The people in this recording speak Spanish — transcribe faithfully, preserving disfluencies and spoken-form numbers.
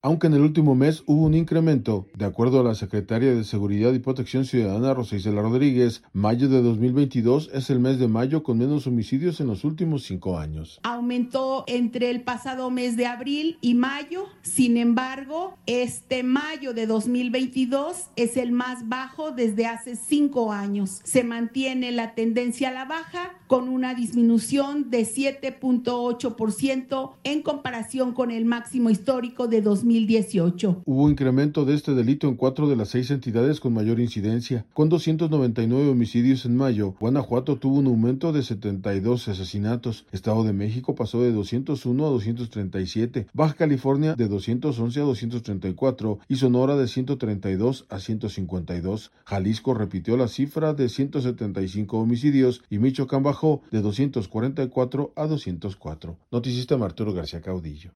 aunque en el último mes hubo un incremento. De acuerdo a la secretaria de Seguridad y Protección Ciudadana, Rosa Isela Rodríguez, mayo de dos mil veintidós es el mes de mayo con menos homicidios en los últimos cinco años. Aumentó entre el pasado mes de abril y mayo, sin embargo, este mayo de dos mil veintidós es el más bajo desde hace cinco años. Se mantiene la tendencia a la baja con una disminución de siete punto ocho por ciento en comparación con el máximo histórico de dos mil dieciocho. Hubo incremento de este delito en cuatro de las seis entidades con mayor incidencia. Con doscientos noventa y nueve homicidios en mayo, Guanajuato tuvo un aumento de setenta y dos asesinatos. Estado de México pasó de doscientos uno a doscientos treinta y siete, Baja California de doscientos once a doscientos treinta y cuatro y Sonora de ciento treinta y dos a ciento cincuenta y dos. Jalisco repitió la cifra de ciento setenta y cinco homicidios y Michoacán bajó de doscientos cuarenta y cuatro a doscientos cuatro. Noticista Arturo García Caudillo.